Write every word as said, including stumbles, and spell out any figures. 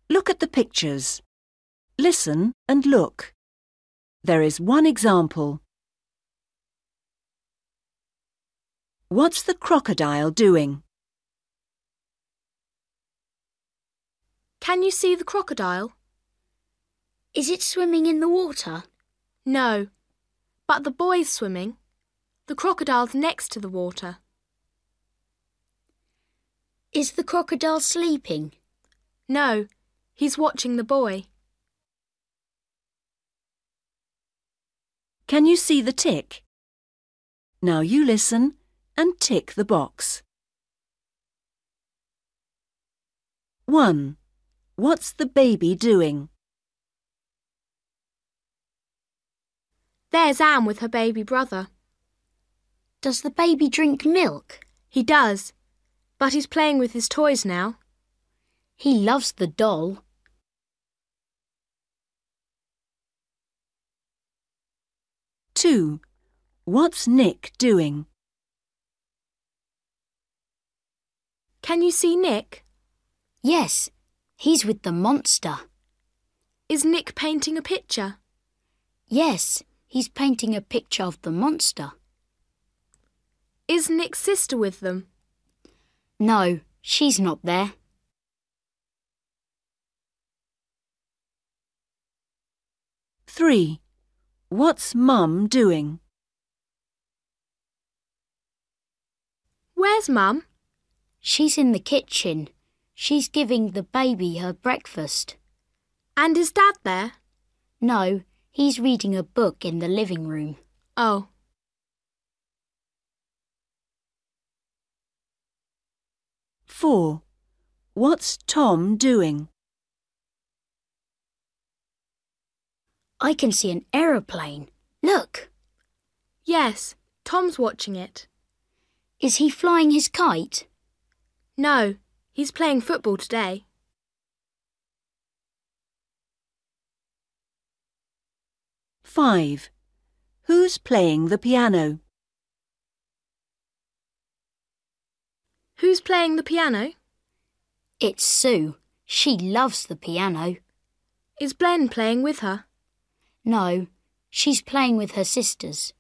Look at the pictures. Listen and look. There is one example. What's the crocodile doing? Can you see the crocodile? Is it swimming in the water? No, but the boy's swimming. The crocodile's next to the water. Is the crocodile sleeping? No, he's watching the boy. Can you see the tick? Now you listen and tick the box. one. What's the baby doing? There's Anne with her baby brother. Does the baby drink milk? He does, but he's playing with his toys now. He loves the doll. two. What's Nick doing? Can you see Nick? Yes, he's with the monster. Is Nick painting a picture? Yes, he's painting a picture of the monster. Is Nick's sister with them? No, she's not there. three. What's Mum doing? Where's Mum? She's in the kitchen. She's giving the baby her breakfast. And is Dad there? No, he's reading a book in the living room. Oh. four. What's Tom doing? I can see an aeroplane. Look. Yes, Tom's watching it. Is he flying his kite? No, he's playing football today. five. Who's playing the piano? Who's playing the piano? It's Sue. She loves the piano. Is Glenn playing with her? No, she's playing with her sisters.